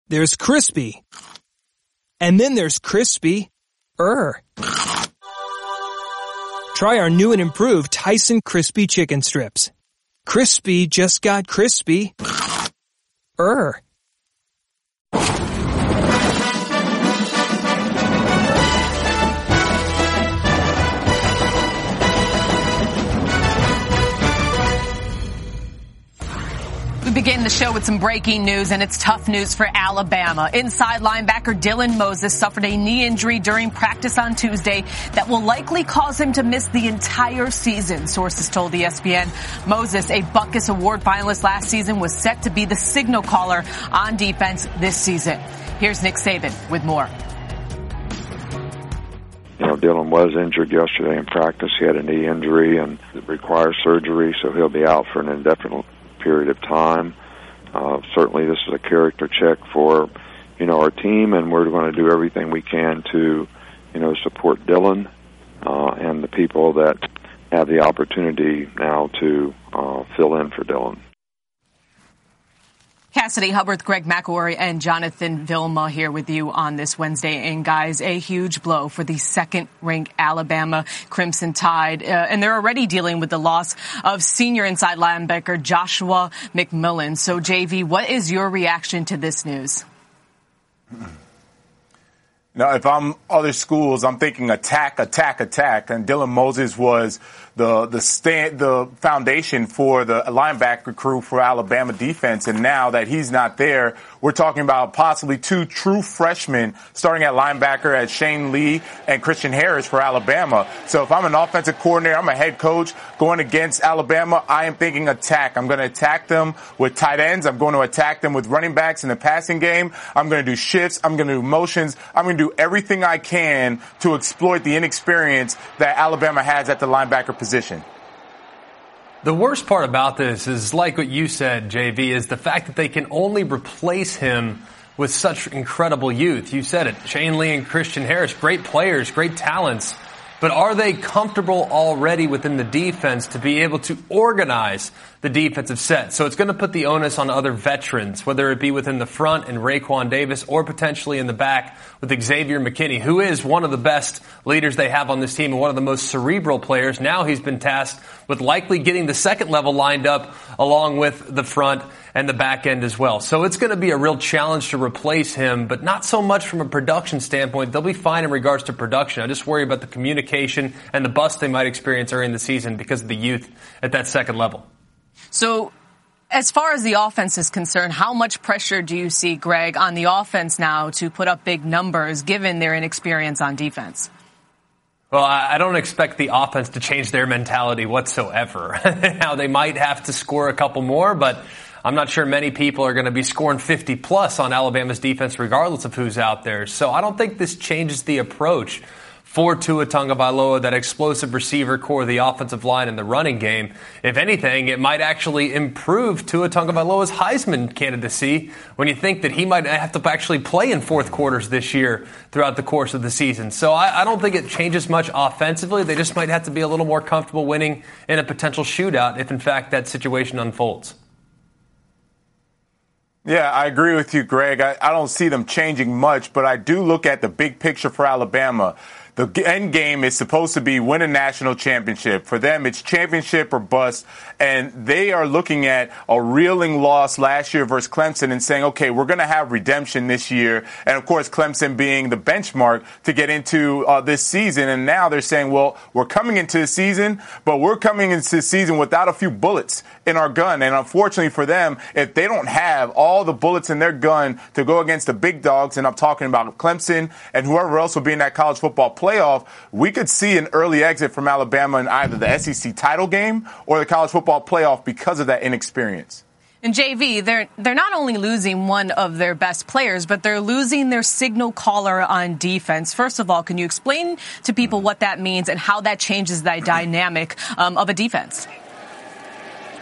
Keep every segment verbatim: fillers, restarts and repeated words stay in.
There's crispy. And then there's crispy-er. Try our new and improved Tyson Crispy Chicken Strips. Crispy just got crispy-er. We begin the show with some breaking news, and it's tough news for Alabama. Inside linebacker Dylan Moses suffered a knee injury during practice on Tuesday that will likely cause him to miss the entire season, sources told E S P N. Moses, a Butkus Award finalist last season, was set to be the signal caller on defense this season. Here's Nick Saban with more. You know, Dylan was injured yesterday in practice. He had a knee injury and it requires surgery, so he'll be out for an indefinite period of time. Uh, certainly this is a character check for, you know, our team, and we're going to do everything we can to, you know, support Dylan uh, and the people that have the opportunity now to uh, fill in for Dylan. Cassidy Hubbard, Greg McElroy, and Jonathan Vilma here with you on this Wednesday. And guys, a huge blow for the second-ranked Alabama Crimson Tide. Uh, and they're already dealing with the loss of senior inside linebacker Joshua McMillan. So, J V, what is your reaction to this news? Now, if I'm other schools, I'm thinking attack, attack, attack. And Dylan Moses was the the stand, the foundation for the linebacker crew for Alabama defense. And now that he's not there, we're talking about possibly two true freshmen starting at linebacker at Shane Lee and Christian Harris for Alabama. So if I'm an offensive coordinator, I'm a head coach going against Alabama, I am thinking attack. I'm going to attack them with tight ends. I'm going to attack them with running backs in the passing game. I'm going to do shifts. I'm going to do motions. I'm going to do everything I can to exploit the inexperience that Alabama has at the linebacker position. The worst part about this is, like what you said, J V, is the fact that they can only replace him with such incredible youth. You said it. Shane Lee and Christian Harris, great players, great talents. But are they comfortable already within the defense to be able to organize the defensive set? So it's going to put the onus on other veterans, whether it be within the front and Raekwon Davis or potentially in the back with Xavier McKinney, who is one of the best leaders they have on this team and one of the most cerebral players. Now he's been tasked with likely getting the second level lined up along with the front and the back end as well. So it's going to be a real challenge to replace him, but not so much from a production standpoint. They'll be fine in regards to production. I just worry about the communication and the bust they might experience during the season because of the youth at that second level. So as far as the offense is concerned, how much pressure do you see, Greg, on the offense now to put up big numbers given their inexperience on defense? Well, I don't expect the offense to change their mentality whatsoever. Now, they might have to score a couple more, but I'm not sure many people are going to be scoring fifty plus on Alabama's defense regardless of who's out there. So I don't think this changes the approach for Tua Tagovailoa, that explosive receiver core, the offensive line, and the running game. If anything, it might actually improve Tua Tagovailoa's Heisman candidacy when you think that he might have to actually play in fourth quarters this year throughout the course of the season. So I, I don't think it changes much offensively. They just might have to be a little more comfortable winning in a potential shootout if, in fact, that situation unfolds. Yeah, I agree with you, Greg. I, I don't see them changing much, but I do look at the big picture for Alabama. The end game is supposed to be win a national championship. For them, it's championship or bust. And they are looking at a reeling loss last year versus Clemson and saying, okay, we're going to have redemption this year. And, of course, Clemson being the benchmark to get into uh, this season. And now they're saying, well, we're coming into the season, but we're coming into the season without a few bullets in our gun. And unfortunately for them, if they don't have all the bullets in their gun to go against the big dogs, and I'm talking about Clemson and whoever else will be in that college football playoff, we could see an early exit from Alabama in either the S E C title game or the college football playoff because of that inexperience. And J V, they're they're not only losing one of their best players, but they're losing their signal caller on defense. First of all, can you explain to people what that means and how that changes the dynamic um, of a defense?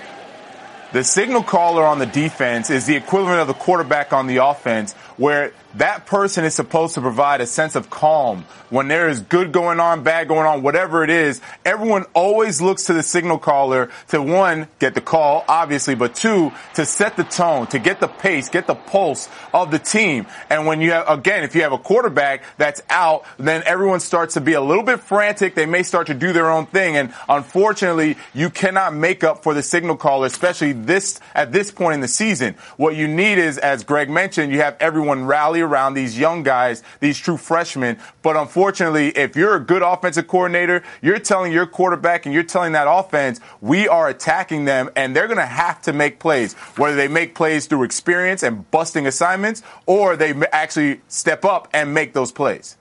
The signal caller on the defense is the equivalent of the quarterback on the offense, where that person is supposed to provide a sense of calm when there is good going on, bad going on, whatever it is. Everyone always looks to the signal caller to, one, get the call, obviously, but two, to set the tone, to get the pace, get the pulse of the team. And when you have, again, if you have a quarterback that's out, then everyone starts to be a little bit frantic. They may start to do their own thing. And unfortunately, you cannot make up for the signal caller, especially this, at this point in the season. What you need is, as Greg mentioned, you have everyone rally around these young guys, these true freshmen. But unfortunately, if you're a good offensive coordinator, you're telling your quarterback and you're telling that offense, we are attacking them, and they're going to have to make plays, whether they make plays through experience and busting assignments, or they actually step up and make those plays.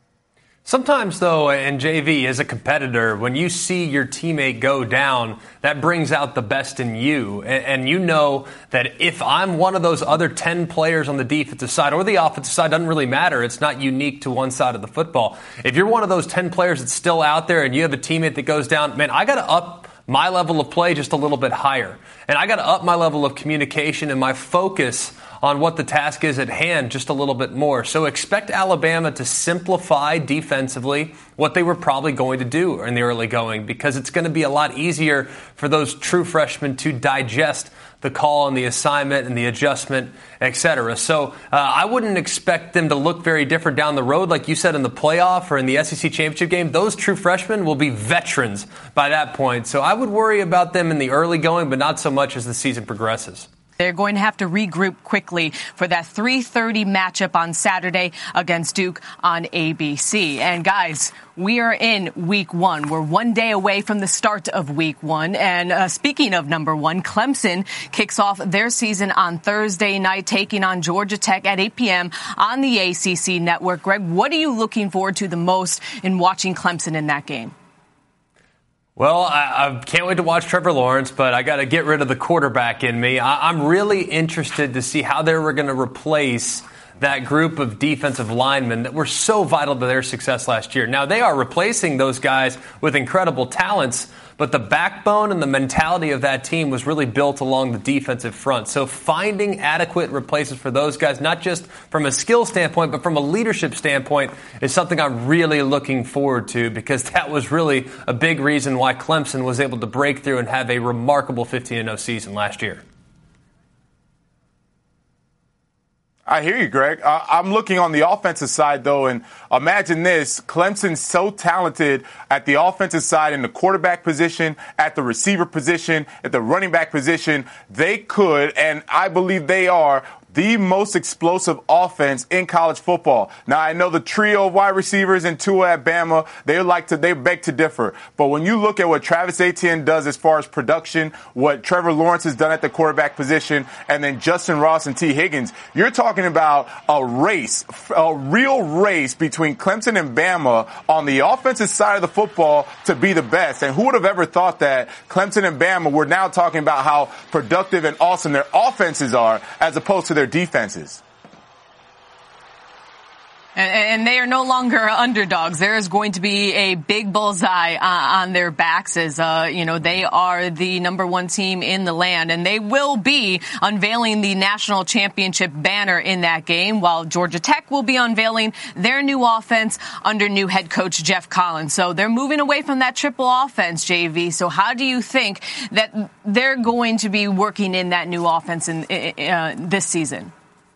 Sometimes, though, in J V, as a competitor, when you see your teammate go down, that brings out the best in you. And, and you know that if I'm one of those other ten players on the defensive side or the offensive side, doesn't really matter. It's not unique to one side of the football. If you're one of those ten players that's still out there and you have a teammate that goes down, man, I got to up my level of play just a little bit higher. And I got to up my level of communication and my focus on what the task is at hand just a little bit more. So expect Alabama to simplify defensively what they were probably going to do in the early going, because it's going to be a lot easier for those true freshmen to digest the call and the assignment and the adjustment, et cetera. So uh, I wouldn't expect them to look very different down the road. Like you said, in the playoff or in the S E C championship game, those true freshmen will be veterans by that point. So I would worry about them in the early going, but not so much as the season progresses. They're going to have to regroup quickly for that three thirty matchup on Saturday against Duke on A B C. And guys, we are in week one. We're one day away from the start of week one. And uh, speaking of number one, Clemson kicks off their season on Thursday night, taking on Georgia Tech at eight p.m. on the A C C network. Greg, what are you looking forward to the most in watching Clemson in that game? Well, I, I can't wait to watch Trevor Lawrence, but I got to get rid of the quarterback in me. I, I'm really interested to see how they were going to replace that group of defensive linemen that were so vital to their success last year. Now, they are replacing those guys with incredible talents, but the backbone and the mentality of that team was really built along the defensive front. So finding adequate replacements for those guys, not just from a skill standpoint, but from a leadership standpoint, is something I'm really looking forward to, because that was really a big reason why Clemson was able to break through and have a remarkable fifteen and oh season last year. I hear you, Greg. Uh, I'm looking on the offensive side, though, and imagine this. Clemson's so talented at the offensive side in the quarterback position, at the receiver position, at the running back position. They could, and I believe they are, the most explosive offense in college football. Now, I know the trio of wide receivers in Tua at Bama, they like to, they beg to differ. But when you look at what Travis Etienne does as far as production, what Trevor Lawrence has done at the quarterback position, and then Justin Ross and T. Higgins, you're talking about a race, a real race between Clemson and Bama on the offensive side of the football to be the best. And who would have ever thought that Clemson and Bama, we're now talking about how productive and awesome their offenses are as opposed to their defenses. And they are no longer underdogs. There is going to be a big bullseye uh, on their backs, as, uh, you know, they are the number one team in the land. And they will be unveiling the national championship banner in that game, while Georgia Tech will be unveiling their new offense under new head coach Jeff Collins. So they're moving away from that triple offense, J V. So how do you think that they're going to be working in that new offense in uh, this season?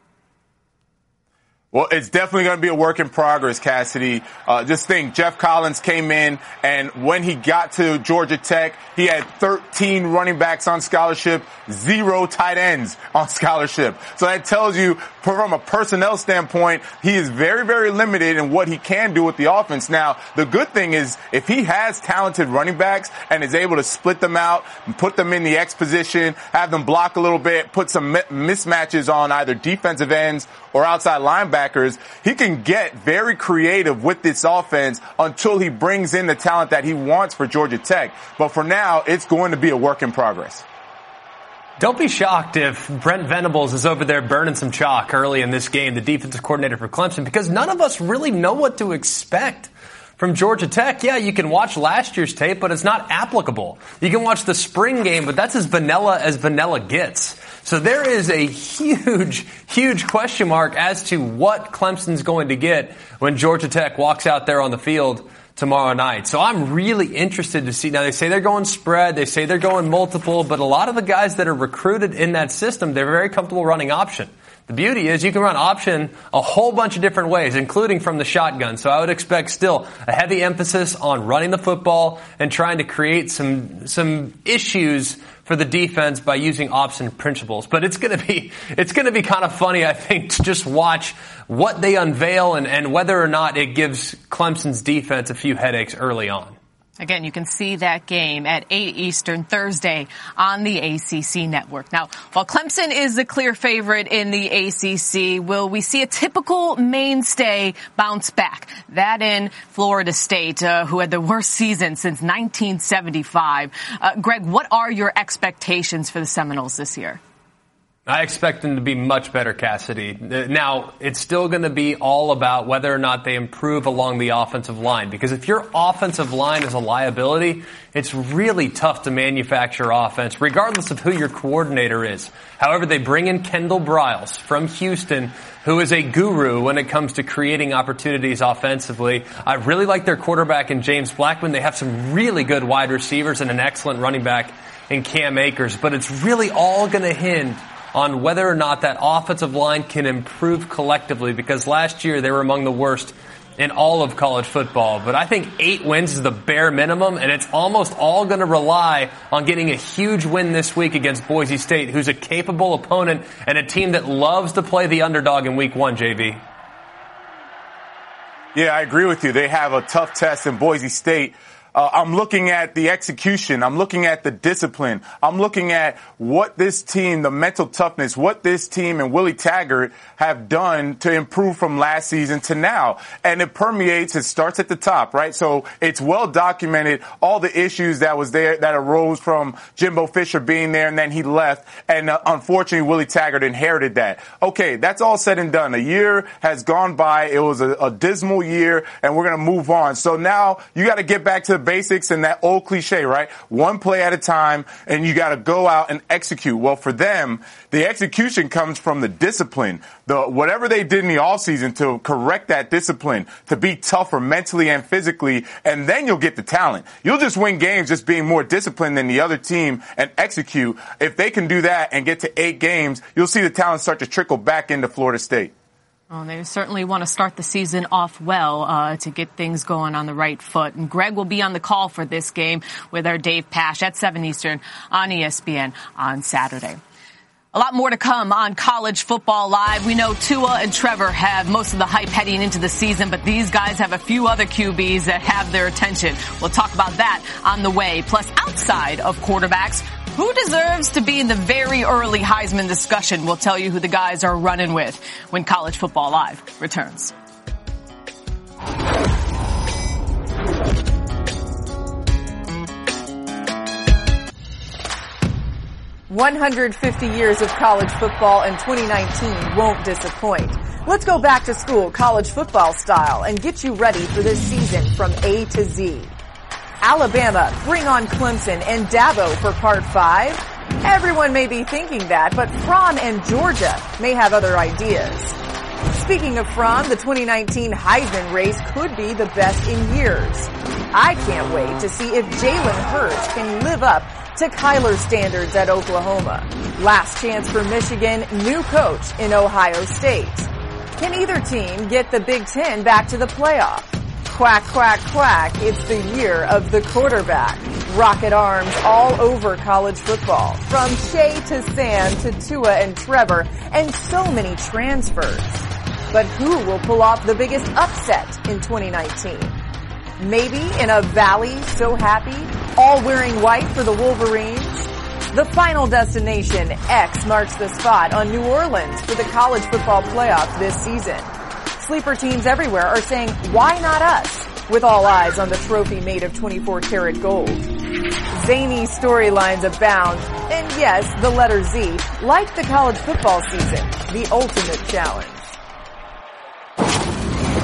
Well, it's definitely going to be a work in progress, Cassidy. Uh, just think, Jeff Collins came in, and when he got to Georgia Tech, he had thirteen running backs on scholarship, zero tight ends on scholarship. So that tells you, from a personnel standpoint, he is very, very limited in what he can do with the offense. Now, the good thing is, if he has talented running backs and is able to split them out and put them in the X position, have them block a little bit, put some mismatches on either defensive ends or outside linebackers, he can get very creative with this offense until he brings in the talent that he wants for Georgia Tech. But for now, it's going to be a work in progress. Don't be shocked if Brent Venables is over there burning some chalk early in this game, the defensive coordinator for Clemson, because none of us really know what to expect From Georgia Tech, yeah, you can watch last year's tape, but it's not applicable. You can watch the spring game, but that's as vanilla as vanilla gets. So there is a huge, huge question mark as to what Clemson's going to get when Georgia Tech walks out there on the field tomorrow night. So I'm really interested to see. Now, they say they're going spread. They say they're going multiple. But a lot of the guys that are recruited in that system, they're very comfortable running option. The beauty is you can run option a whole bunch of different ways, including from the shotgun. So I would expect still a heavy emphasis on running the football and trying to create some some issues for the defense by using option principles. But it's going to be it's going to be kind of funny, I think, to just watch what they unveil and, and whether or not it gives Clemson's defense a few headaches early on. Again, you can see that game at eight Eastern Thursday on the A C C network. Now, while Clemson is the clear favorite in the A C C, will we see a typical mainstay bounce back? That in Florida State, uh, who had the worst season since nineteen seventy-five. Uh, Greg, what are your expectations for the Seminoles this year? I expect them to be much better, Cassidy. Now, it's still going to be all about whether or not they improve along the offensive line. Because if your offensive line is a liability, it's really tough to manufacture offense, regardless of who your coordinator is. However, they bring in Kendall Briles from Houston, who is a guru when it comes to creating opportunities offensively. I really like their quarterback in James Blackman. They have some really good wide receivers and an excellent running back in Cam Akers. But it's really all going to hinge on whether or not that offensive line can improve collectively, because last year they were among the worst in all of college football. But I think eight wins is the bare minimum, and it's almost all going to rely on getting a huge win this week against Boise State, who's a capable opponent and a team that loves to play the underdog in week one, J V. Yeah, I agree with you. They have a tough test in Boise State. Uh, I'm looking at the execution. I'm looking at the discipline. I'm looking at what this team, the mental toughness, what this team and Willie Taggart have done to improve from last season to now. And it permeates, it starts at the top, right? So it's well documented, all the issues that was there, that arose from Jimbo Fisher being there and then he left. And uh, unfortunately, Willie Taggart inherited that. Okay, that's all said and done. A year has gone by. It was a, a dismal year and we're going to move on. So now you got to get back to the basics and that old cliche, right? One play at a time, and you got to go out and execute. Well, for them, the execution comes from the discipline. The whatever they did in the offseason to correct that discipline, to be tougher mentally and physically, and then you'll get the talent. You'll just win games just being more disciplined than the other team and execute. If they can do that and get to eight games, you'll see the talent start to trickle back into Florida State. Well, they certainly want to start the season off well uh, to get things going on the right foot. And Greg will be on the call for this game with our Dave Pasch at seven Eastern on E S P N on Saturday. A lot more to come on College Football Live. We know Tua and Trevor have most of the hype heading into the season, but these guys have a few other Q Bs that have their attention. We'll talk about that on the way. Plus, outside of quarterbacks, who deserves to be in the very early Heisman discussion? We'll tell you who the guys are running with when College Football Live returns. one hundred fifty years of college football and twenty nineteen won't disappoint. Let's go back to school college football style and get you ready for this season from A to Z. Alabama, bring on Clemson and Dabo for part five. Everyone may be thinking that, but Fromm and Georgia may have other ideas. Speaking of Fromm, the twenty nineteen Heisman race could be the best in years. I can't wait to see if Jalen Hurts can live up to Kyler's standards at Oklahoma. Last chance for Michigan, new coach in Ohio State. Can either team get the Big Ten back to the playoff? Quack, quack, quack, it's the year of the quarterback. Rocket arms all over college football, from Shea to Sam to Tua and Trevor, and so many transfers. But who will pull off the biggest upset in twenty nineteen? Maybe in a valley so happy, all wearing white for the Wolverines? The final destination, X, marks the spot on New Orleans for the college football playoff this season. Sleeper teams everywhere are saying, why not us? With all eyes on the trophy made of twenty-four karat gold. Zany storylines abound, and yes, the letter Z, like the college football season, the ultimate challenge.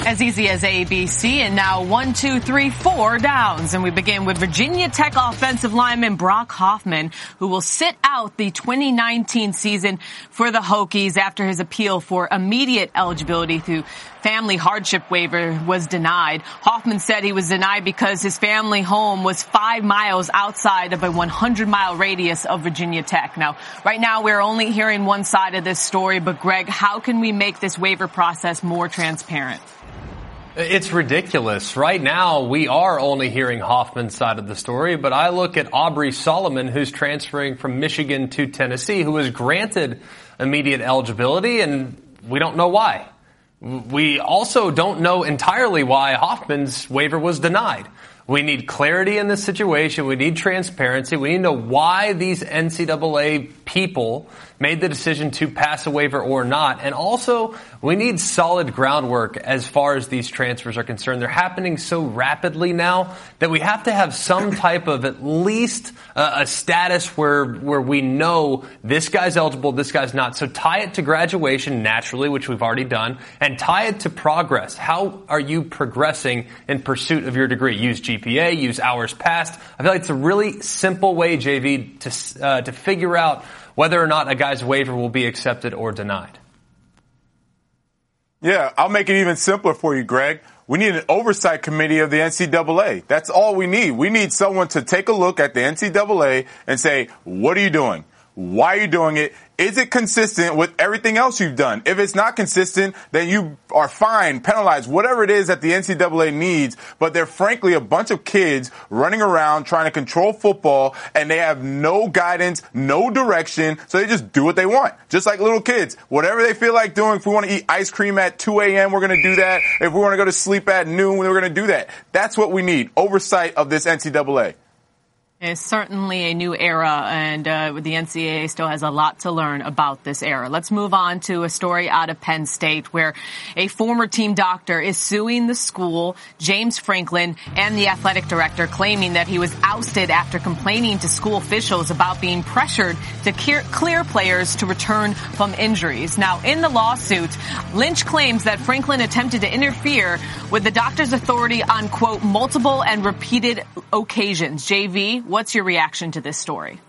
As easy as A, B, C, and now one, two, three, four downs. And we begin with Virginia Tech offensive lineman Brock Hoffman, who will sit out the twenty nineteen season for the Hokies after his appeal for immediate eligibility through family hardship waiver was denied. Hoffman said he was denied because his family home was five miles outside of a one hundred mile radius of Virginia Tech. Now, right now we're only hearing one side of this story, but Greg, how can we make this waiver process more transparent? It's ridiculous. Right now, we are only hearing Hoffman's side of the story, but I look at Aubrey Solomon, who's transferring from Michigan to Tennessee, who was granted immediate eligibility, and we don't know why. We also don't know entirely why Hoffman's waiver was denied. We need clarity in this situation. We need transparency. We need to know why these N C double A people made the decision to pass a waiver or not. And also, we need solid groundwork as far as these transfers are concerned. They're happening so rapidly now that we have to have some type of at least uh, a status where where we know this guy's eligible, this guy's not. So tie it to graduation naturally, which we've already done, and tie it to progress. How are you progressing in pursuit of your degree? Use G P A, use hours passed. I feel like it's a really simple way, J V, to uh, to figure out whether or not a guy's waiver will be accepted or denied. Yeah, I'll make it even simpler for you, Greg. We need an oversight committee of the N C double A. That's all we need. We need someone to take a look at the N C double A and say, what are you doing? Why are you doing it? Is it consistent with everything else you've done? If it's not consistent, then you are fined, penalized, whatever it is that the N C double A needs. But they're frankly a bunch of kids running around trying to control football, and they have no guidance, no direction, so they just do what they want. Just like little kids. Whatever they feel like doing, if we want to eat ice cream at two a.m., we're going to do that. If we want to go to sleep at noon, we're going to do that. That's what we need, oversight of this N C double A. It's certainly a new era, and uh, the N C double A still has a lot to learn about this era. Let's move on to a story out of Penn State where a former team doctor is suing the school, James Franklin, and the athletic director, claiming that he was ousted after complaining to school officials about being pressured to clear players to return from injuries. Now, in the lawsuit, Lynch claims that Franklin attempted to interfere with the doctor's authority on, quote, multiple and repeated occasions. J V, what's your reaction to this story?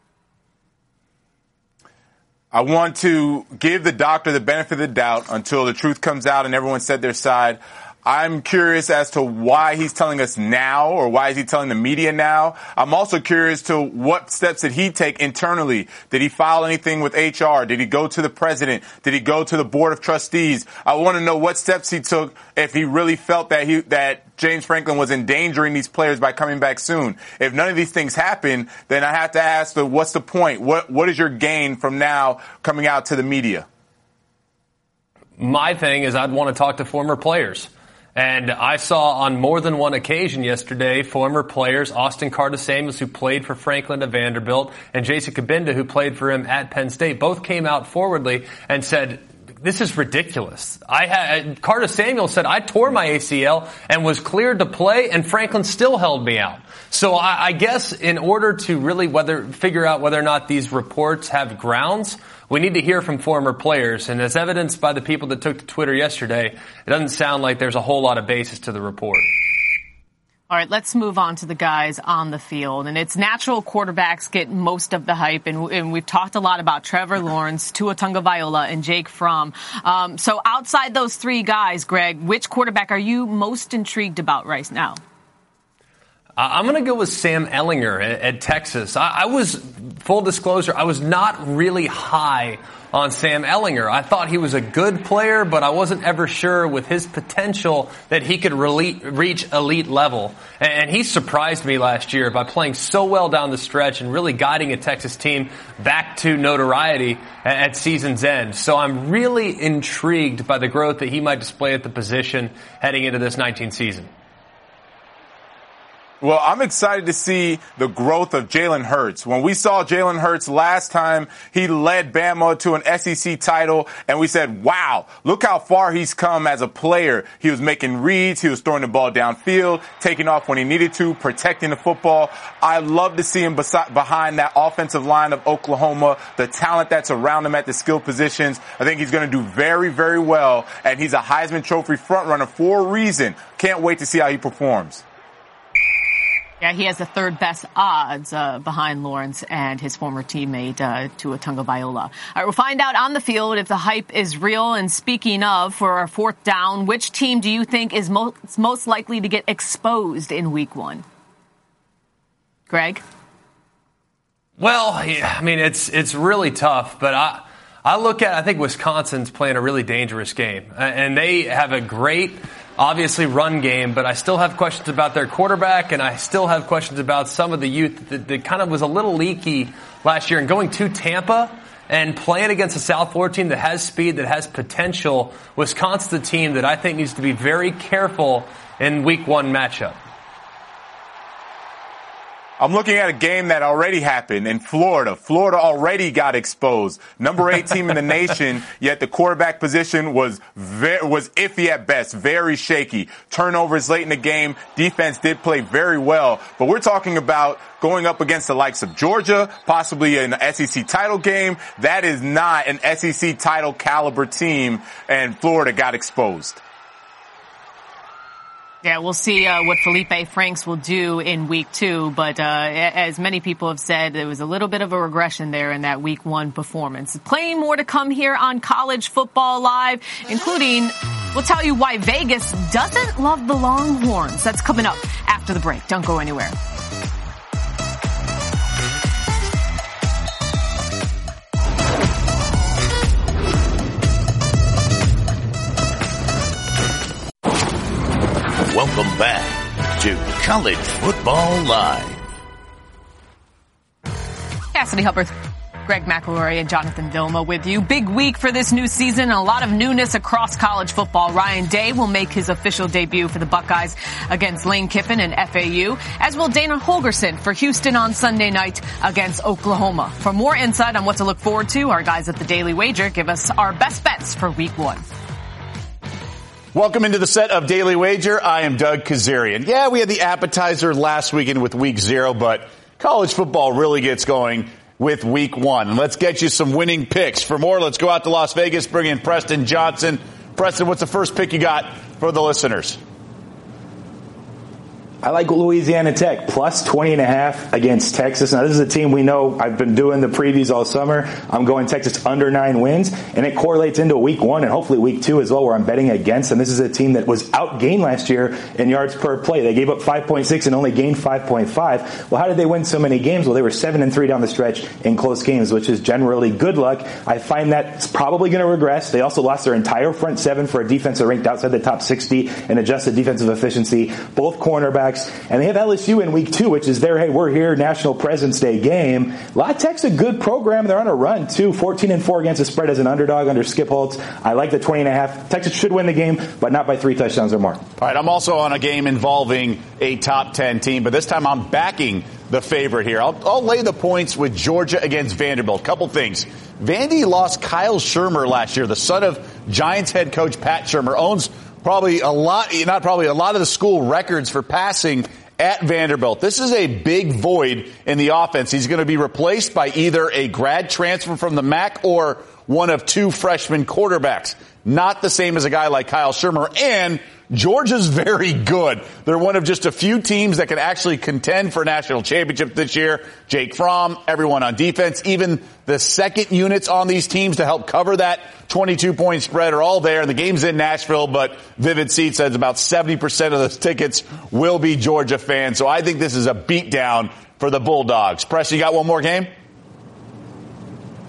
I want to give the doctor the benefit of the doubt until the truth comes out and everyone said their side. I'm curious as to why he's telling us now, or why is he telling the media now. I'm also curious to what steps did he take internally. Did he file anything with H R? Did he go to the president? Did he go to the board of trustees? I want to know what steps he took if he really felt that he that James Franklin was endangering these players by coming back soon. If none of these things happen, then I have to ask, the, what's the point? What What is your gain from now coming out to the media? My thing is I'd want to talk to former players. And I saw on more than one occasion yesterday former players, Austin Carter-Samuels, who played for Franklin at Vanderbilt, and Jason Kabinda, who played for him at Penn State, both came out forwardly and said, this is ridiculous. I had, Carter-Samuel said, I tore my A C L and was cleared to play, and Franklin still held me out. So I, I guess in order to really whether figure out whether or not these reports have grounds, we need to hear from former players. And as evidenced by the people that took to Twitter yesterday, it doesn't sound like there's a whole lot of basis to the report. All right, let's move on to the guys on the field. And it's natural quarterbacks get most of the hype. And, and we've talked a lot about Trevor Lawrence, Tua Tagovailoa, and Jake Fromm. Um, so outside those three guys, Greg, which quarterback are you most intrigued about right now? I'm going to go with Sam Ehlinger at, at Texas. I, I was, full disclosure, I was not really high on Sam Ehlinger. I thought he was a good player, but I wasn't ever sure with his potential that he could re- reach elite level. And, and he surprised me last year by playing so well down the stretch and really guiding a Texas team back to notoriety at, at season's end. So I'm really intrigued by the growth that he might display at the position heading into this nineteenth season. Well, I'm excited to see the growth of Jalen Hurts. When we saw Jalen Hurts last time, he led Bama to an S E C title, and we said, wow, look how far he's come as a player. He was making reads, he was throwing the ball downfield, taking off when he needed to, protecting the football. I love to see him besi- behind that offensive line of Oklahoma, the talent that's around him at the skill positions. I think he's going to do very, very well, and he's a Heisman Trophy frontrunner for a reason. Can't wait to see how he performs. Yeah, he has the third best odds uh, behind Lawrence and his former teammate uh, Tua Tagovailoa. All right, we'll find out on the field if the hype is real. And speaking of, for our fourth down, which team do you think is most, most likely to get exposed in week one? Greg? Well, yeah, I mean, it's it's really tough, but I I look at, I think Wisconsin's playing a really dangerous game, and they have a great, obviously, run game, but I still have questions about their quarterback, and I still have questions about some of the youth that, that kind of was a little leaky last year. And going to Tampa and playing against a South Florida team that has speed, that has potential, Wisconsin's a team that I think needs to be very careful in week one matchup. I'm looking at a game that already happened in Florida. Florida already got exposed. Number eight team in the nation, yet the quarterback position was very, was iffy at best, very shaky. Turnovers late in the game. Defense did play very well, but we're talking about going up against the likes of Georgia, possibly an S E C title game. That is not an S E C title caliber team, and Florida got exposed. Yeah, we'll see uh, what Felipe Franks will do in week two. But uh, as many people have said, there was a little bit of a regression there in that week one performance. Plenty more to come here on College Football Live, including we'll tell you why Vegas doesn't love the Longhorns. That's coming up after the break. Don't go anywhere. Welcome back to College Football Live. Cassidy Hubbard, Greg McElroy, and Jonathan Vilma with you. Big week for this new season. A lot of newness across college football. Ryan Day will make his official debut for the Buckeyes against Lane Kiffin and F A U, as will Dana Holgorsen for Houston on Sunday night against Oklahoma. For more insight on what to look forward to, our guys at the Daily Wager give us our best bets for week one. Welcome into the set of Daily Wager. I am Doug Kazarian. Yeah, we had the appetizer last weekend with week zero, but college football really gets going with week one. And let's get you some winning picks. For more, let's go out to Las Vegas, bring in Preston Johnson. Preston, what's the first pick you got for the listeners? I like Louisiana Tech, plus twenty and a half against Texas. Now, this is a team we know. I've been doing the previews all summer. I'm going Texas under nine wins, and it correlates into week one and hopefully week two as well, where I'm betting against them. This is a team that was outgained last year in yards per play. They gave up five point six and only gained five point five. Well, how did they win so many games? Well, they were seven and three down the stretch in close games, which is generally good luck. I find that's probably going to regress. They also lost their entire front seven for a defense that ranked outside the top sixty in adjusted defensive efficiency, both cornerbacks. And they have L S U in week two, which is their, hey, we're here, National President's Day game. La Tech's a good program. They're on a run, too. fourteen and four against the spread as an underdog under Skip Holtz. I like the twenty and a half. Texas should win the game, but not by three touchdowns or more. All right, I'm also on a game involving a top ten team, but this time I'm backing the favorite here. I'll, I'll lay the points with Georgia against Vanderbilt. Couple things. Vandy lost Kyle Shurmur last year, the son of Giants head coach Pat Shurmur, owns probably a lot, not probably, a lot of the school records for passing at Vanderbilt. This is a big void in the offense. He's going to be replaced by either a grad transfer from the M A C or one of two freshman quarterbacks. Not the same as a guy like Kyle Shurmur. And Georgia's very good. They're one of just a few teams that can actually contend for a national championship this year. Jake Fromm, everyone on defense, even the second units on these teams to help cover that twenty-two point spread are all there. And the game's in Nashville, but Vivid Seats says about seventy percent of those tickets will be Georgia fans. So I think this is a beatdown for the Bulldogs. Press, you got one more game?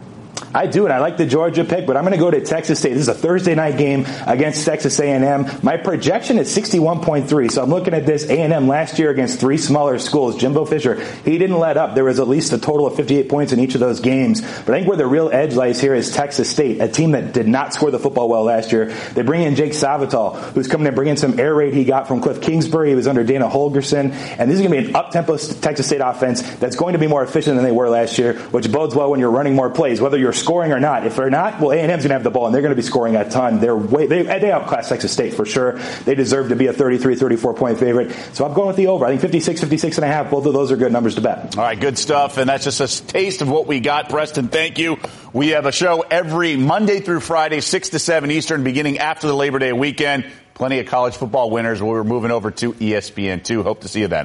I do, and I like the Georgia pick, but I'm going to go to Texas State. This is a Thursday night game against Texas A and M. My projection is sixty-one point three, so I'm looking at this. A and M last year against three smaller schools. Jimbo Fisher, he didn't let up. There was at least a total of fifty-eight points in each of those games. But I think where the real edge lies here is Texas State, a team that did not score the football well last year. They bring in Jake Savital, who's coming to bring in some air raid he got from Cliff Kingsbury. He was under Dana Holgerson. And this is going to be an up-tempo Texas State offense that's going to be more efficient than they were last year, which bodes well when you're running more plays, whether you're scoring or not. If they're not, well, A and M's going to have the ball, and they're going to be scoring a ton. They're way, they, they outclass Texas State for sure. They deserve to be a thirty-three, thirty-four point favorite. So I'm going with the over. I think fifty-six, fifty-six and a half. Both of those are good numbers to bet. All right, good stuff. And that's just a taste of what we got. Preston, thank you. We have a show every Monday through Friday, six to seven Eastern, beginning after the Labor Day weekend. Plenty of college football winners. We're moving over to E S P N two. Hope to see you then.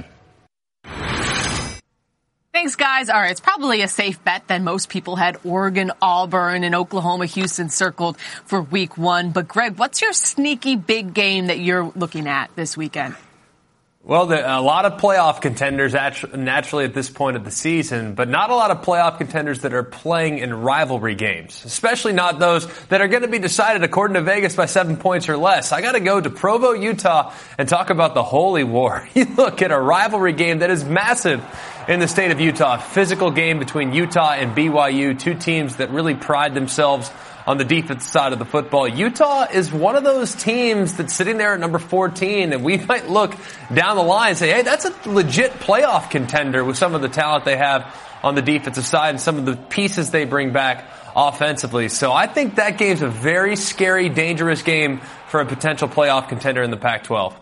Thanks, guys. All right, it's probably a safe bet that most people had Oregon, Auburn, and Oklahoma, Houston circled for week one. But, Greg, what's your sneaky big game that you're looking at this weekend? Well, the, a lot of playoff contenders naturally at this point of the season, but not a lot of playoff contenders that are playing in rivalry games, especially not those that are going to be decided, according to Vegas, by seven points or less. I got to go to Provo, Utah, and talk about the Holy War. You look at a rivalry game that is massive in the state of Utah, a physical game between Utah and B Y U, two teams that really pride themselves on the defensive side of the football. Utah is one of those teams that's sitting there at number fourteen, and we might look down the line and say, hey, that's a legit playoff contender with some of the talent they have on the defensive side and some of the pieces they bring back offensively. So I think that game's a very scary, dangerous game for a potential playoff contender in the Pac twelve.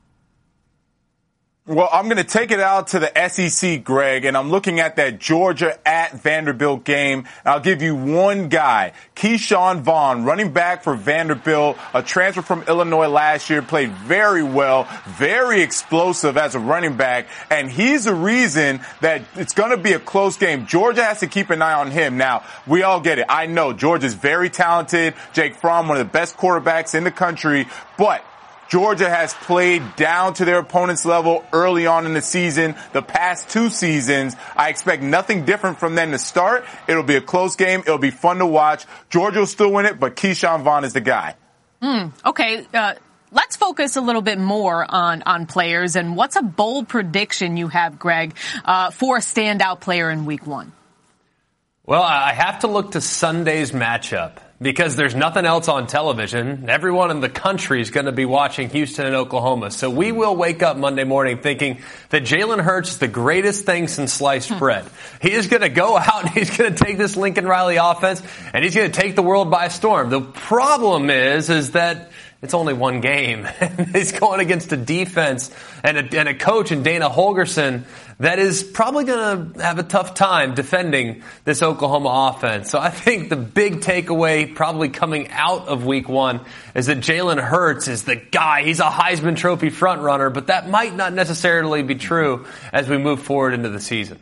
Well, I'm going to take it out to the S E C, Greg, and I'm looking at that Georgia at Vanderbilt game. I'll give you one guy, Keyshawn Vaughn, running back for Vanderbilt, a transfer from Illinois last year, played very well, very explosive as a running back, and he's the reason that it's going to be a close game. Georgia has to keep an eye on him. Now, we all get it. I know Georgia's very talented. Jake Fromm, one of the best quarterbacks in the country, but Georgia has played down to their opponent's level early on in the season. The past two seasons, I expect nothing different from them to start. It'll be a close game. It'll be fun to watch. Georgia will still win it, but Keyshawn Vaughn is the guy. Hmm. Okay. Uh, let's focus a little bit more on, on players. And what's a bold prediction you have, Greg, uh, for a standout player in week one? Well, I have to look to Sunday's matchup, because there's nothing else on television. Everyone in the country is going to be watching Houston and Oklahoma. So we will wake up Monday morning thinking that Jalen Hurts is the greatest thing since sliced bread. He is going to go out and he's going to take this Lincoln Riley offense and he's going to take the world by storm. The problem is, is that it's only one game. He's going against a defense and a, and a coach in Dana Holgerson that is probably going to have a tough time defending this Oklahoma offense. So I think the big takeaway probably coming out of week one is that Jalen Hurts is the guy. He's a Heisman Trophy frontrunner, but that might not necessarily be true as we move forward into the season.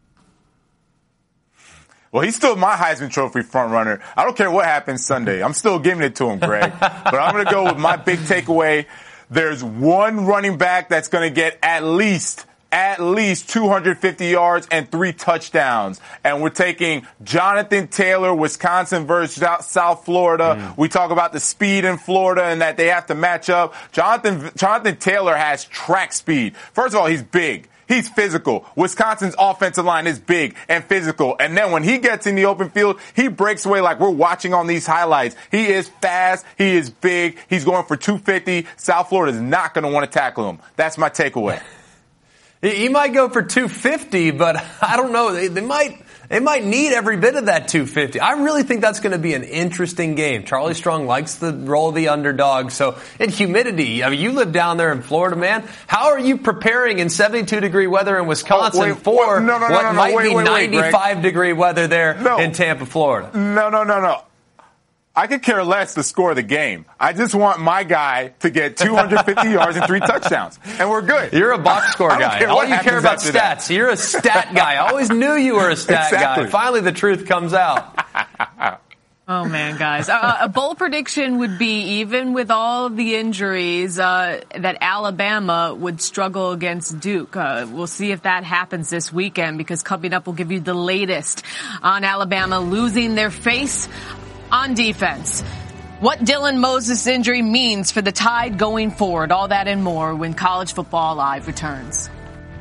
Well, he's still my Heisman Trophy frontrunner. I don't care what happens Sunday. I'm still giving it to him, Greg. But I'm going to go with my big takeaway. There's one running back that's going to get at least at least two hundred fifty yards and three touchdowns. And we're taking Jonathan Taylor, Wisconsin versus South Florida. Mm. We talk about the speed in Florida and that they have to match up. Jonathan, Jonathan Taylor has track speed. First of all, he's big. He's physical. Wisconsin's offensive line is big and physical. And then when he gets in the open field, he breaks away like we're watching on these highlights. He is fast. He is big. He's going for two fifty. South Florida is not going to want to tackle him. That's my takeaway. He might go for two fifty, but I don't know. They, they might they might need every bit of that two fifty. I really think that's going to be an interesting game. Charlie Strong likes the role of the underdog. So, in humidity, I mean, you live down there in Florida, man. How are you preparing in seventy-two degree weather in Wisconsin oh, wait, for wait, no, no, what no, no, might wait, be wait, ninety-five wait, degree weather there no. in Tampa, Florida? No, no, no, no. I could care less to score the game. I just want my guy to get two hundred fifty yards and three touchdowns, and we're good. You're a box score guy. All you care about stats. That. You're a stat guy. I always knew you were a stat exactly. guy. Finally, the truth comes out. Oh, man, guys. Uh, a bold prediction would be, even with all of the injuries, uh, that Alabama would struggle against Duke. Uh, we'll see if that happens this weekend, because coming up, we'll give you the latest on Alabama losing their face on defense. What Dylan Moses' injury means for the Tide going forward. All that and more when College Football Live returns.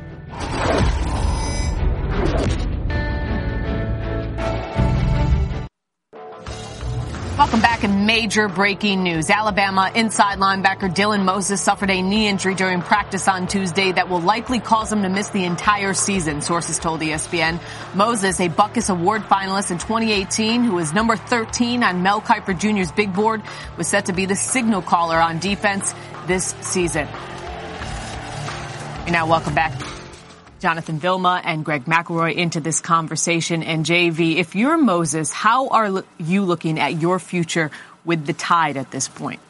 Welcome back. In major breaking news, Alabama inside linebacker Dylan Moses suffered a knee injury during practice on Tuesday that will likely cause him to miss the entire season, sources told E S P N. Moses, a Butkus Award finalist in twenty eighteen, who was number thirteen on Mel Kiper Junior's big board, was set to be the signal caller on defense this season. And now welcome back Jonathan Vilma and Greg McElroy into this conversation. And J V, if you're Moses, how are you looking at your future with the Tide at this point?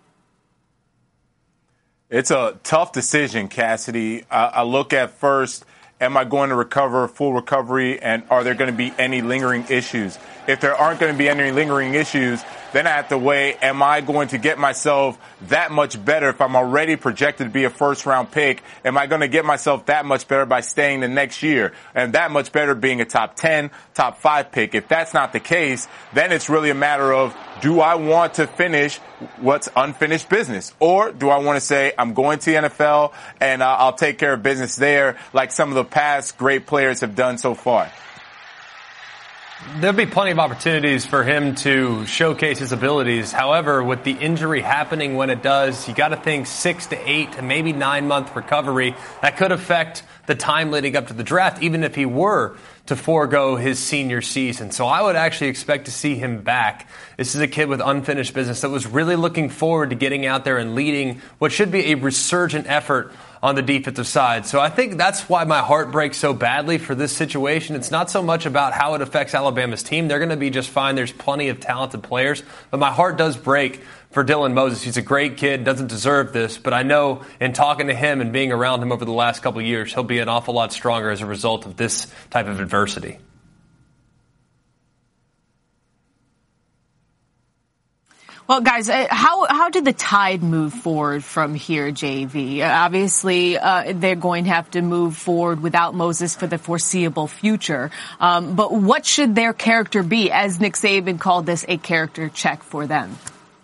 It's a tough decision, Cassidy. Uh, I look at first, am I going to recover full recovery, and are there going to be any lingering issues? If there aren't going to be any lingering issues, then I have to weigh, am I going to get myself that much better if I'm already projected to be a first-round pick? Am I going to get myself that much better by staying the next year? And that much better being a top ten, top five pick? If that's not the case, then it's really a matter of, do I want to finish what's unfinished business? Or do I want to say, I'm going to the N F L and uh, I'll take care of business there like some of the past great players have done so far? There'll be plenty of opportunities for him to showcase his abilities. However, with the injury happening when it does, you got to think six to eight to maybe nine month recovery. That could affect the time leading up to the draft, even if he were to forego his senior season. So I would actually expect to see him back. This is a kid with unfinished business that was really looking forward to getting out there and leading what should be a resurgent effort on the defensive side. So I think that's why my heart breaks so badly for this situation. It's not so much about how it affects Alabama's team. They're going to be just fine. There's plenty of talented players. But my heart does break for Dylan Moses. He's a great kid, doesn't deserve this. But I know in talking to him and being around him over the last couple of years, he'll be an awful lot stronger as a result of this type of adversity. Well, guys, uh, how how did the Tide move forward from here, J V? Uh, obviously, uh, they're going to have to move forward without Moses for the foreseeable future. Um, but what should their character be, as Nick Saban called this a character check for them?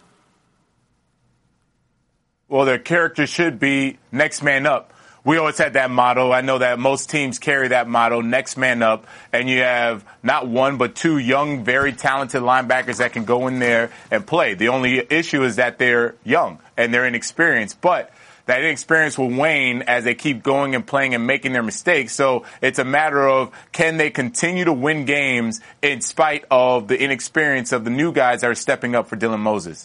Well, their character should be next man up. We always had that motto. I know that most teams carry that motto, next man up. And you have not one, but two young, very talented linebackers that can go in there and play. The only issue is that they're young and they're inexperienced. But that inexperience will wane as they keep going and playing and making their mistakes. So it's a matter of, can they continue to win games in spite of the inexperience of the new guys that are stepping up for Dylan Moses?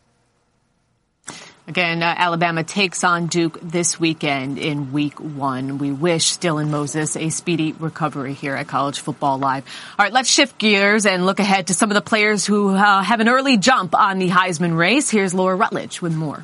Again, uh, Alabama takes on Duke this weekend in week one. We wish Dylan Moses a speedy recovery here at College Football Live. All right, let's shift gears and look ahead to some of the players who uh, have an early jump on the Heisman race. Here's Laura Rutledge with more.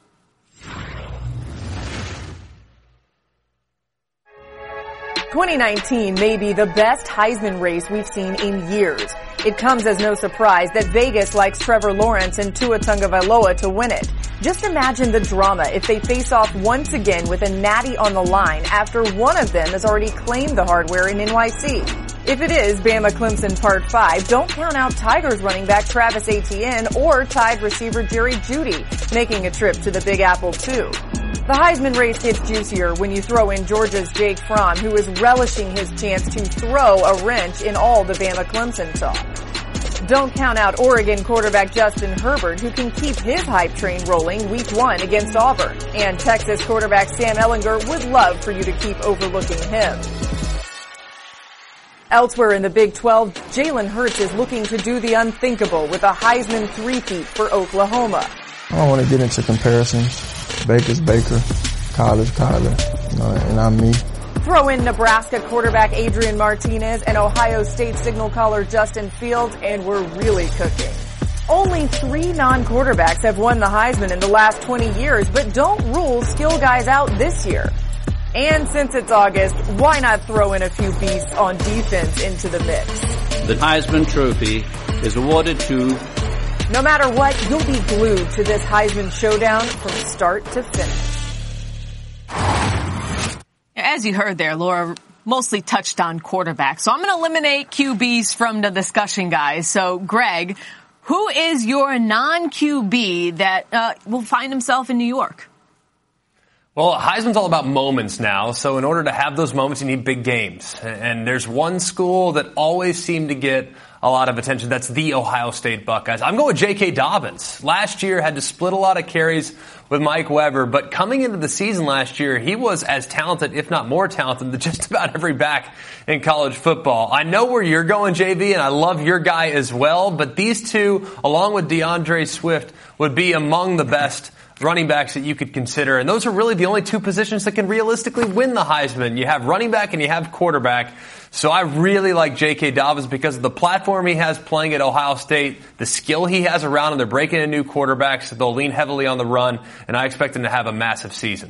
twenty nineteen may be the best Heisman race we've seen in years. It comes as no surprise that Vegas likes Trevor Lawrence and Tua Tagovailoa to win it. Just imagine the drama if they face off once again with a natty on the line after one of them has already claimed the hardware in N Y C. If it is Bama Clemson Part five, don't count out Tigers running back Travis Etienne or Tide receiver Jerry Jeudy making a trip to the Big Apple too. The Heisman race gets juicier when you throw in Georgia's Jake Fromm, who is relishing his chance to throw a wrench in all the Bama Clemson talk. Don't count out Oregon quarterback Justin Herbert, who can keep his hype train rolling week one against Auburn. And Texas quarterback Sam Ehlinger would love for you to keep overlooking him. Elsewhere in the Big twelve, Jalen Hurts is looking to do the unthinkable with a Heisman three-peat for Oklahoma. I don't want to get into comparisons. Baker's Baker, Kyler's Kyler, you know, and I'm me. Throw in Nebraska quarterback Adrian Martinez and Ohio State signal caller Justin Fields, and we're really cooking. Only three non-quarterbacks have won the Heisman in the last twenty years, but don't rule skill guys out this year. And since it's August, why not throw in a few beasts on defense into the mix? the Heisman Trophy is awarded to... No matter what, you'll be glued to this Heisman showdown from start to finish. As you heard there, Laura mostly touched on quarterbacks. So I'm going to eliminate Q Bs from the discussion, guys. So, Greg, who is your non-Q B that uh, will find himself in New York? Well, Heisman's all about moments now, so in order to have those moments, you need big games. And there's one school that always seemed to get a lot of attention. That's the Ohio State Buckeyes. I'm going with J K. Dobbins. Last year had to split a lot of carries with Mike Weber, but coming into the season last year, he was as talented, if not more talented, than just about every back in college football. I know where you're going, J V, and I love your guy as well, but these two, along with DeAndre Swift, would be among the best running backs that you could consider. And those are really the only two positions that can realistically win the Heisman. You have running back and you have quarterback. So I really like J K. Dobbins because of the platform he has playing at Ohio State, the skill he has around him. They're breaking in new quarterbacks. So they'll lean heavily on the run, and I expect him to have a massive season.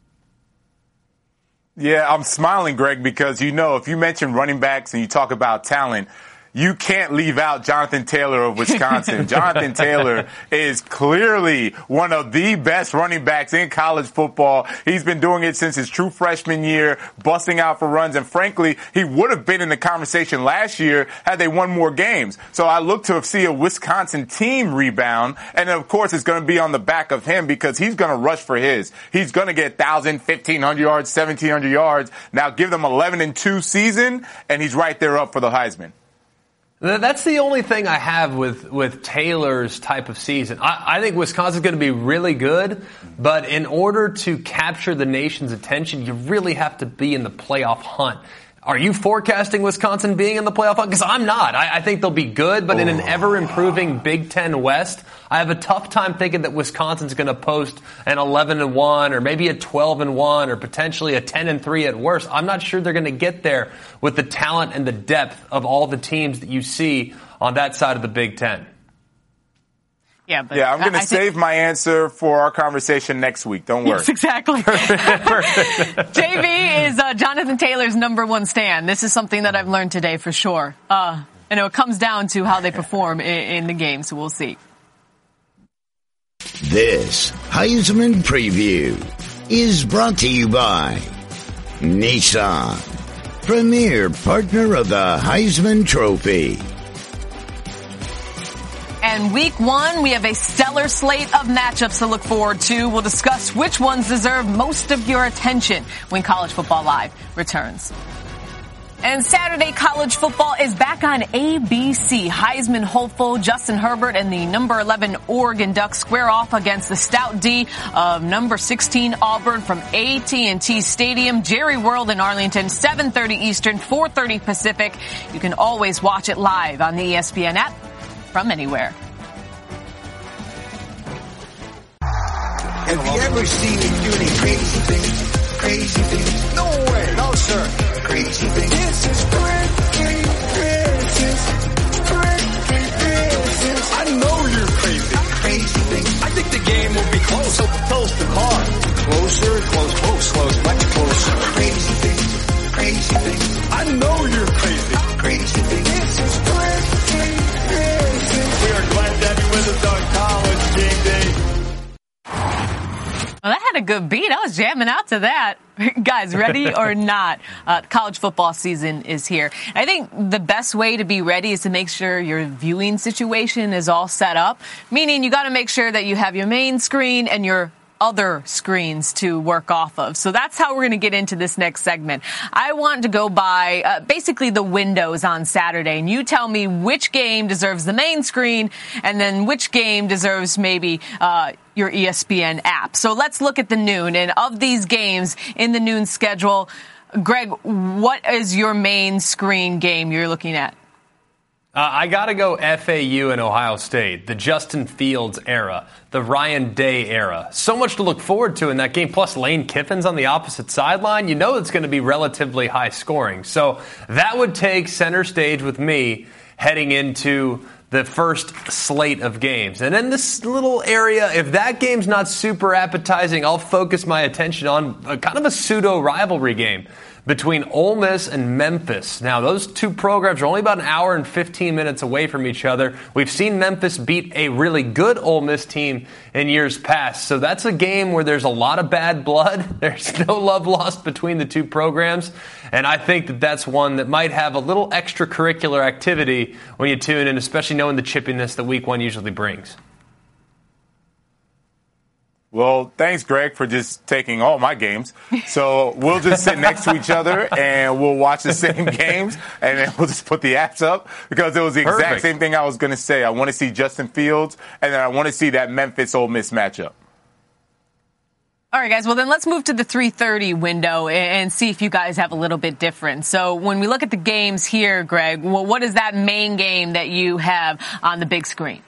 Yeah, I'm smiling, Greg, because, you know, if you mention running backs and you talk about talent, you can't leave out Jonathan Taylor of Wisconsin. Jonathan Taylor is clearly one of the best running backs in college football. He's been doing it since his true freshman year, busting out for runs. And frankly, he would have been in the conversation last year had they won more games. So I look to see a Wisconsin team rebound. And of course, it's going to be on the back of him because he's going to rush for his. He's going to get one thousand, fifteen hundred yards, seventeen hundred yards. Now give them eleven and two season, and he's right there up for the Heisman. That's the only thing I have with, with Taylor's type of season. I, I think Wisconsin's going to be really good, but in order to capture the nation's attention, you really have to be in the playoff hunt. Are you forecasting Wisconsin being in the playoff hunt? Because I'm not. I, I think they'll be good, but oh. in an ever-improving Big Ten West, I have a tough time thinking that Wisconsin's going to post an eleven and one or maybe a twelve and one or potentially a ten and three at worst. I'm not sure they're going to get there with the talent and the depth of all the teams that you see on that side of the Big Ten. Yeah, but yeah, I'm going to save think... my answer for our conversation next week. Don't worry. Yes, exactly. J V is uh, Jonathan Taylor's number one stand. This is something that I've learned today for sure. Uh, I know it comes down to how they perform in, in the game, so we'll see. This Heisman Preview is brought to you by Nissan, premier partner of the Heisman Trophy. And week one, we have a stellar slate of matchups to look forward to. We'll discuss which ones deserve most of your attention when College Football Live returns. And Saturday college football is back on A B C. Heisman hopeful Justin Herbert and the number eleven Oregon Ducks square off against the stout D of number sixteen Auburn from A T and T Stadium. Jerry World in Arlington, seven thirty Eastern, four thirty Pacific. You can always watch it live on the E S P N app from anywhere. Have you ever seen me do any crazy things? Crazy things? No way. No, sir. Crazy things. This is breaking business. Breaking business. I know you're crazy. Crazy things. I think the game will be close. So close the car. Closer, close, close, close, much closer. Crazy things. Crazy things. I know you're crazy. Crazy things. This is breaking business. We are glad to have you with us on College Game Day. Well, that had a good beat. I was jamming out to that. Guys, ready or not, uh, college football season is here. I think the best way to be ready is to make sure your viewing situation is all set up, meaning you got to make sure that you have your main screen and your other screens to work off of. So that's how we're going to get into this next segment. I want to go by uh, basically the windows on Saturday, and you tell me which game deserves the main screen and then which game deserves maybe uh your E S P N app. So let's look at the noon. And of these games in the noon schedule, Greg, what is your main screen game you're looking at? Uh, I got to go F A U and Ohio State, the Justin Fields era, the Ryan Day era. So much to look forward to in that game. Plus, Lane Kiffin's on the opposite sideline. You know it's going to be relatively high scoring. So that would take center stage with me heading into the first slate of games. And in this little area, if that game's not super appetizing, I'll focus my attention on a kind of a pseudo rivalry game between Ole Miss and Memphis. Now, those two programs are only about an hour and fifteen minutes away from each other. We've seen Memphis beat a really good Ole Miss team in years past. So that's a game where there's a lot of bad blood. There's no love lost between the two programs. And I think that that's one that might have a little extracurricular activity when you tune in, especially knowing the chippiness that week one usually brings. Well, thanks, Greg, for just taking all my games. So we'll just sit next to each other and we'll watch the same games, and then we'll just put the apps up, because it was the exact Perfect. same thing I was going to say. I want to see Justin Fields, and then I want to see that Memphis-Ole Miss matchup. All right, guys. Well, then let's move to the three thirty window and see if you guys have a little bit different. So when we look at the games here, Greg, well, what is that main game that you have on the big screen?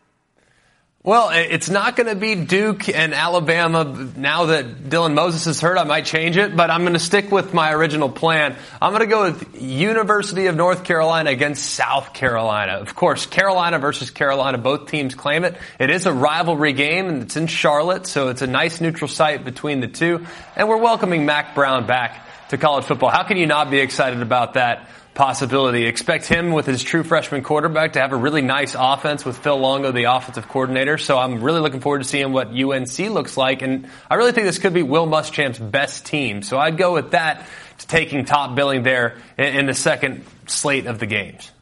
Well, it's not going to be Duke and Alabama. Now that Dylan Moses is hurt, I might change it, but I'm going to stick with my original plan. I'm going to go with University of North Carolina against South Carolina. Of course, Carolina versus Carolina, both teams claim it. It is a rivalry game, and it's in Charlotte, so it's a nice neutral site between the two. And we're welcoming Mac Brown back to college football. How can you not be excited about that possibility? Expect him with his true freshman quarterback to have a really nice offense with Phil Longo, the offensive coordinator. So I'm really looking forward to seeing what U N C looks like. And I really think this could be Will Muschamp's best team. So I'd go with that, to taking top billing there in the second slate of the games.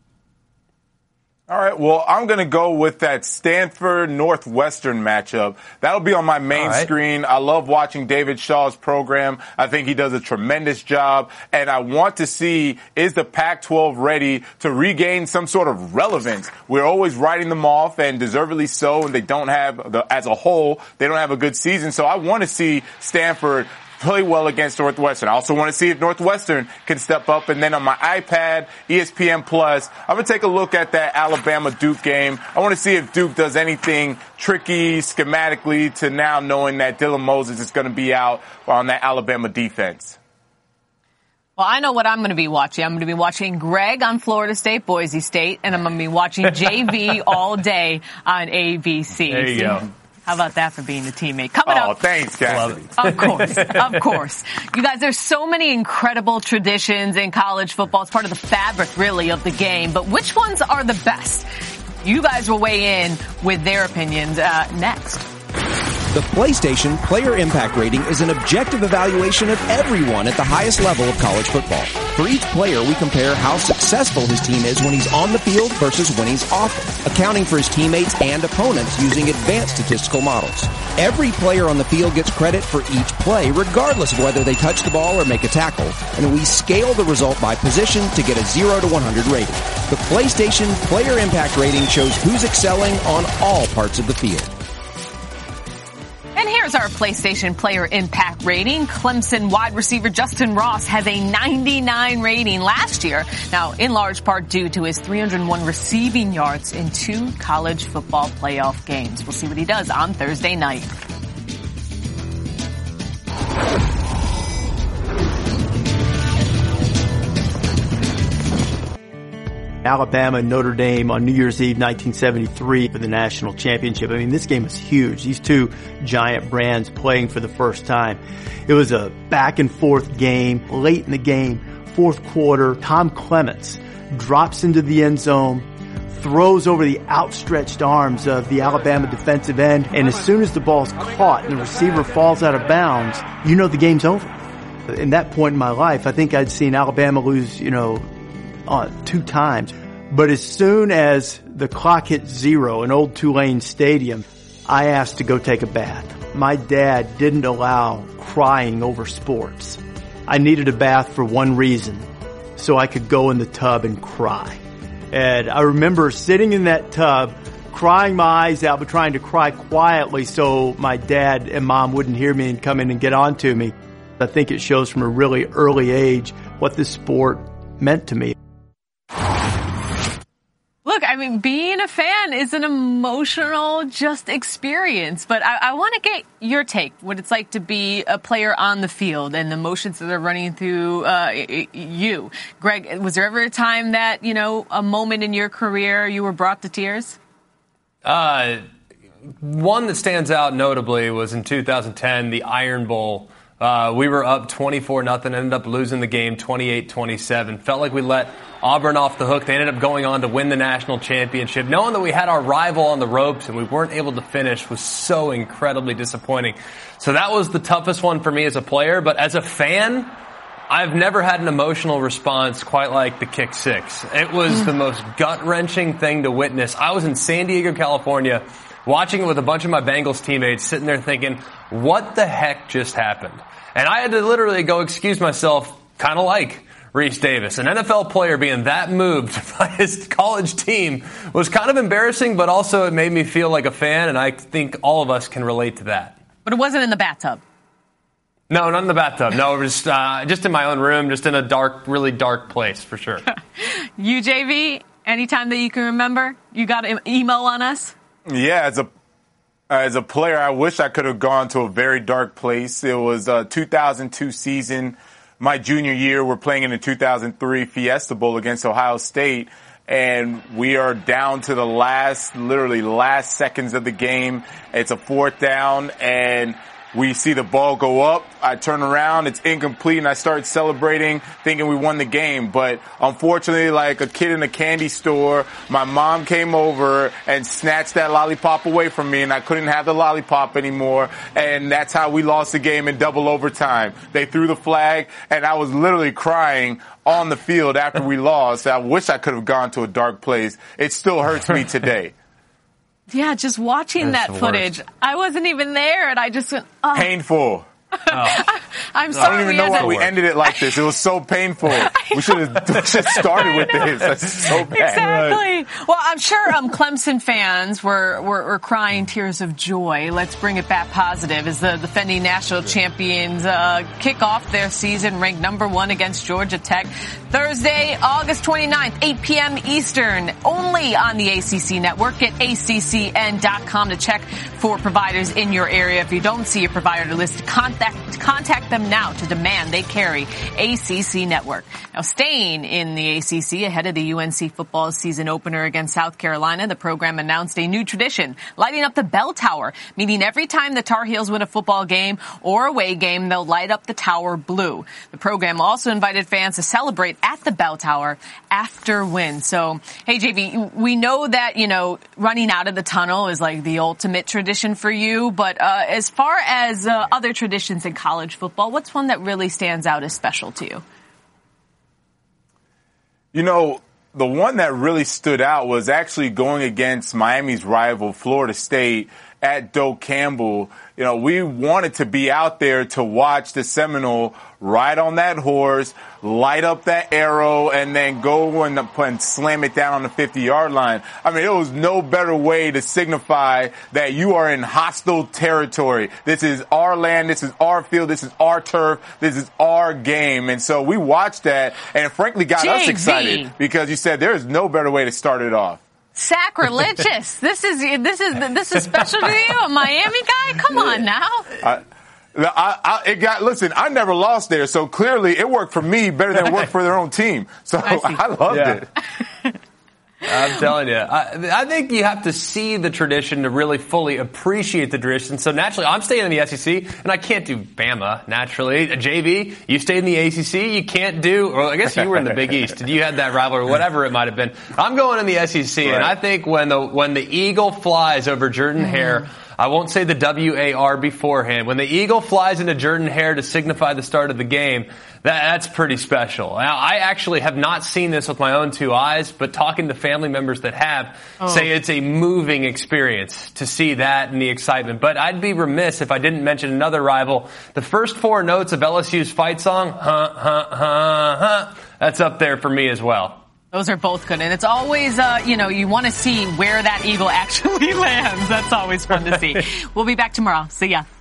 All right, well, I'm going to go with that Stanford-Northwestern matchup. That'll be on my main right. screen. I love watching David Shaw's program. I think he does a tremendous job. And I want to see, is the Pac twelve ready to regain some sort of relevance? We're always writing them off, and deservedly so, and they don't have, the, as a whole, they don't have a good season. So I want to see Stanford play well against Northwestern. I also want to see if Northwestern can step up. And then on my iPad, E S P N Plus, I'm going to take a look at that Alabama-Duke game. I want to see if Duke does anything tricky schematically to now knowing that Dylan Moses is going to be out on that Alabama defense. Well, I know what I'm going to be watching. I'm going to be watching Greg on Florida State, Boise State, and I'm going to be watching J V all day on A B C. There you go. How about that for being a teammate? Coming oh, up. Oh, thanks, Cassidy. Of course. Of course. You guys, there's so many incredible traditions in college football. It's part of the fabric, really, of the game. But which ones are the best? You guys will weigh in with their opinions uh, next. The PlayStation Player Impact Rating is an objective evaluation of everyone at the highest level of college football. For each player, we compare how successful his team is when he's on the field versus when he's off it, accounting for his teammates and opponents using advanced statistical models. Every player on the field gets credit for each play, regardless of whether they touch the ball or make a tackle, and we scale the result by position to get a zero to one hundred rating. The PlayStation Player Impact Rating shows who's excelling on all parts of the field. And here's our PlayStation Player Impact Rating. Clemson wide receiver Justin Ross has a ninety-nine rating last year. Now, in large part due to his three hundred one receiving yards in two college football playoff games. We'll see what he does on Thursday night. Alabama and Notre Dame on New Year's Eve nineteen seventy-three for the national championship. I mean, this game is huge. These two giant brands playing for the first time. It was a back and forth game. Late in the game, fourth quarter, Tom Clements drops into the end zone, throws over the outstretched arms of the Alabama defensive end, and as soon as the ball's caught and the receiver falls out of bounds, you know the game's over. In that point in my life, I think I'd seen Alabama lose, you know, Uh, two times. But as soon as the clock hit zero in Old Tulane Stadium, I asked to go take a bath. My dad didn't allow crying over sports. I needed a bath for one reason, so I could go in the tub and cry. And I remember sitting in that tub, crying my eyes out, but trying to cry quietly so my dad and mom wouldn't hear me and come in and get on to me. I think it shows from a really early age what this sport meant to me. Look, I mean, being a fan is an emotional just experience, but I, I want to get your take, what it's like to be a player on the field and the emotions that are running through uh, you. Greg, was there ever a time that, you know, a moment in your career you were brought to tears? Uh, one that stands out notably was in two thousand ten, the Iron Bowl Uh, we were up twenty-four nothing, ended up losing the game twenty-eight twenty-seven. Felt like we let Auburn off the hook. They ended up going on to win the national championship. Knowing that we had our rival on the ropes and we weren't able to finish was so incredibly disappointing. So that was the toughest one for me as a player. But as a fan, I've never had an emotional response quite like the kick six. It was the most gut-wrenching thing to witness. I was in San Diego, California, watching it with a bunch of my Bengals teammates, sitting there thinking, what the heck just happened? And I had to literally go excuse myself, kind of like Reese Davis. An N F L player being that moved by his college team was kind of embarrassing, but also it made me feel like a fan, and I think all of us can relate to that. But it wasn't in the bathtub. No, not in the bathtub. No, it was uh, just in my own room, just in a dark, really dark place, for sure. You, J V, anytime that you can remember, you got an email on us? Yeah, as a as a player, I wish I could have gone to a very dark place. It was a two thousand two season, my junior year. We're playing in the two thousand three Fiesta Bowl against Ohio State, and we are down to the last, literally last seconds of the game. It's a fourth down, and we see the ball go up. I turn around, it's incomplete, and I start celebrating, thinking we won the game. But unfortunately, like a kid in a candy store, my mom came over and snatched that lollipop away from me, and I couldn't have the lollipop anymore. And that's how we lost the game in double overtime. They threw the flag, and I was literally crying on the field after we lost. I wish I could have gone to a dark place. It still hurts me today. Yeah, just watching That's that footage. worst. I wasn't even there, and I just went, oh. Painful. I, I'm I sorry. don't even we know had why to- we ended it like this. It was so painful. We should have just started with this. That's so bad. Exactly. Well, I'm sure um, Clemson fans were, were, were crying tears of joy. Let's bring it back positive as the defending national champions uh, kick off their season ranked number one against Georgia Tech. Thursday, August twenty-ninth, eight p.m. Eastern, only on the A C C network. Get A C C N dot com to check for providers in your area. If you don't see a provider list, contact, contact them now to demand they carry A C C Network. Now, staying in the A C C ahead of the U N C football season opener against South Carolina, the program announced a new tradition, lighting up the bell tower, meaning every time the Tar Heels win a football game or away game, they'll light up the tower blue. The program also invited fans to celebrate at the bell tower after wins. So, hey, J V, we know that, you know, running out of the tunnel is like the ultimate tradition for you, but uh, as far as uh, other traditions in college football, what's one that really stands out as special to you? You know, the one that really stood out was actually going against Miami's rival, Florida State, at Doak Campbell. You know, we wanted to be out there to watch the Seminole ride on that horse, light up that arrow, and then go and, and slam it down on the fifty-yard line. I mean, it was no better way to signify that you are in hostile territory. This is our land, this is our field, this is our turf, this is our game. And so we watched that, and it frankly got J V. us excited because you said there is no better way to start it off. Sacrilegious. this is this is this is special to you, a Miami guy? Come on now. I, I, I, it got, listen, I never lost there, so clearly it worked for me better than it worked for their own team. So I, I loved Yeah. it. I'm telling you, I, I think you have to see the tradition to really fully appreciate the tradition. So naturally, I'm staying in the S E C, and I can't do Bama, naturally. J V, you stayed in the A C C, you can't do, or I guess you were in the Big East, and you had that rivalry, whatever it might have been. I'm going in the S E C, right. And I think when the when the eagle flies over Jordan-Hare, I won't say the W A R beforehand. When the eagle flies into Jordan-Hare to signify the start of the game, that, that's pretty special. Now, I actually have not seen this with my own two eyes, but talking to family members that have oh. say it's a moving experience to see that and the excitement. But I'd be remiss if I didn't mention another rival. The first four notes of L S U's fight song, huh, huh, huh, huh, that's up there for me as well. Those are both good. And it's always, uh, you know, you want to see where that eagle actually lands. That's always fun to see. We'll be back tomorrow. See ya.